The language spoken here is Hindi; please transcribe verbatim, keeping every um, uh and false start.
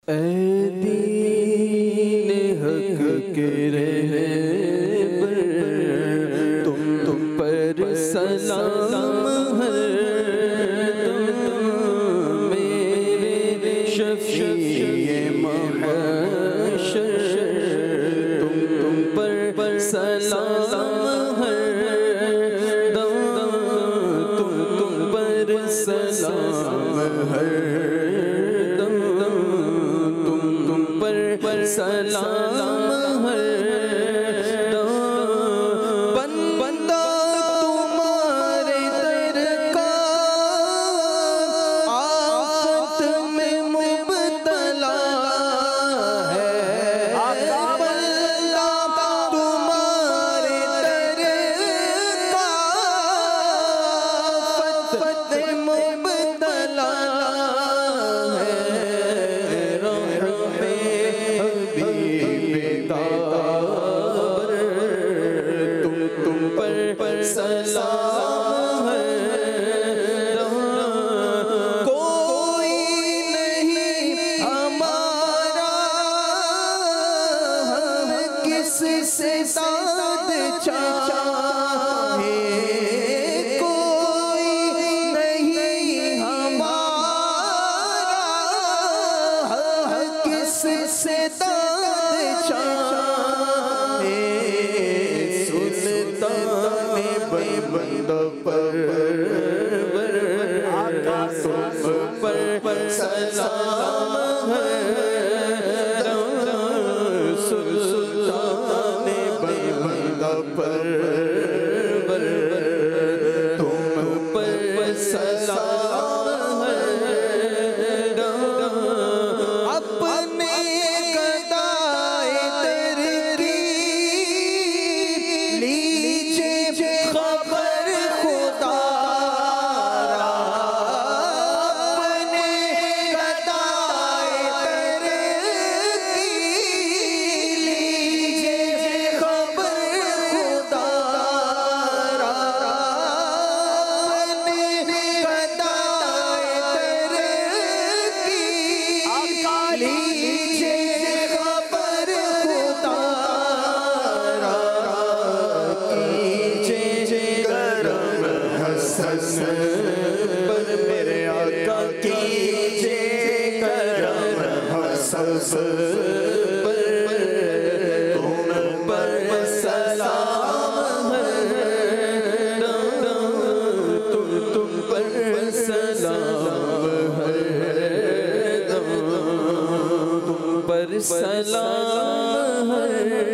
दीन हक के रहबर तुम तुम पर सलाम है तुम मेरे शफीए महशर तुम तुम पर सलाम है तुम तुम पर सलाम है पर सलाम है बन बंदा तुम्हारे दर का आफत में मुब्तला है बंदा तुम्हारे दर का आफत में मुब्तला पर सलाम है कोई नहीं हमारा हम किससे साथ चाहे कोई नहीं हमारा हम किससे साथ चाहे बंदा पर तुम पर सलाम है सुल्तान बंदा पर तुम पर सलाम है अपने गदाए दर की लीजिए खबर खुदा अपने गदाए दर की लीजिए खबर खुदा अपने गदाए दर की लीजिए खबर खुदा पर मेरे आका कीजिए करम हसन पर तुम पर सलाम है तुम तुम पर सलाम है तुम पर सलाम है।